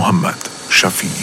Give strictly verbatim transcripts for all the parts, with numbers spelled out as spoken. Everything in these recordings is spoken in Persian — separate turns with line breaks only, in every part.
محمد شفیعی.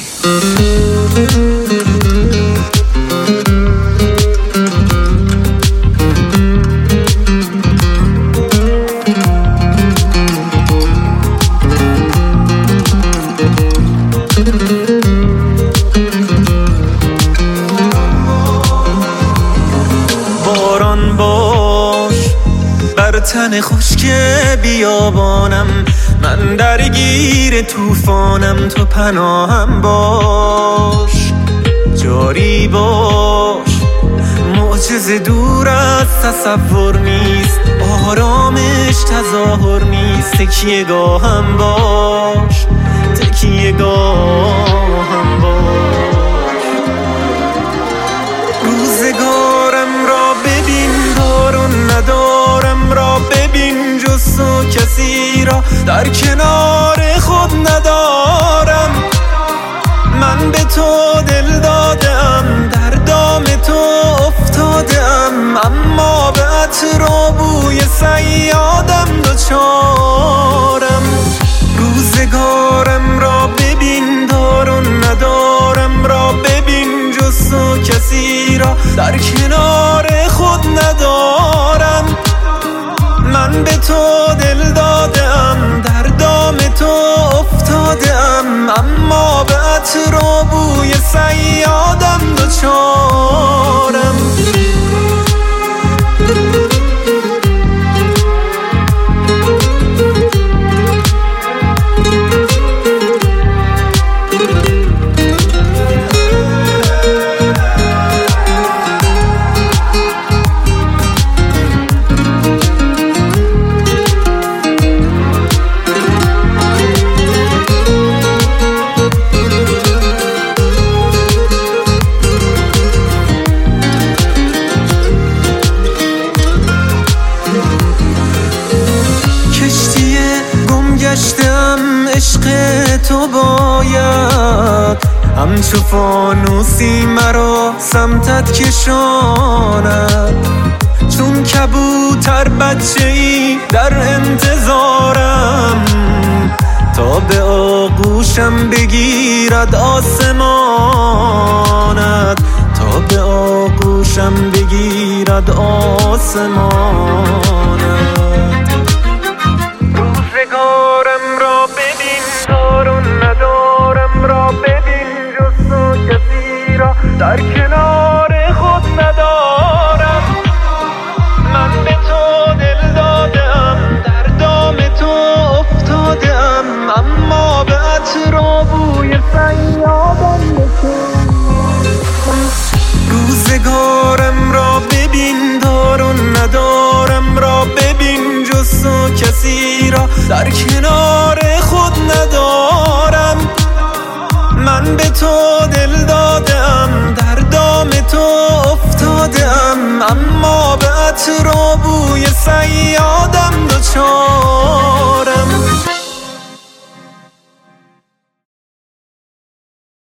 باران باش بر تن خشک بیابانم، من درگیر طوفانم، تو پناهم باش. جاری باش معجزه دور از تصور نیست، آرامش تظاهر نیست. تکیه گاهم باش، تکیه گاهم باش. روزگارم را ببین، دارون ندارم را ببین، جز تو کسی را در کنار خود ندارم. من به تو دل دادم، در دام تو افتادم، اما به عطر و بوی صیادم دوچارم. روزگارم را ببین، دارون ندارم را ببین، جز تو کسی را در کنار خود ندارم. من به تو دل دادم، در دام تو افتادم، اما به عطر و بوی صیادم دوچارم. گشتم عشق تو باید همچو فانوسی مرا سمتت کشاند. چون کبوتر بچه ای در انتظارم، تا به آغوشم بگیرد آسمانت، تا به آغوشم بگیرد آسمانت. روزگارم را ببین، دارون ندارم را ببین، جز تو کسی را در کنار خود ندارم. من به تو دل دادم، در دام تو افتادم، اما به عطر و بوی صیادم دوچارم. روزگارم را ببین، دارون ندارم را ببین، جز تو کسی را در کنار خود ندارم. من به تو دل دادم، در دام تو افتادم، اما به عطر و بوی صیادم دوچارم.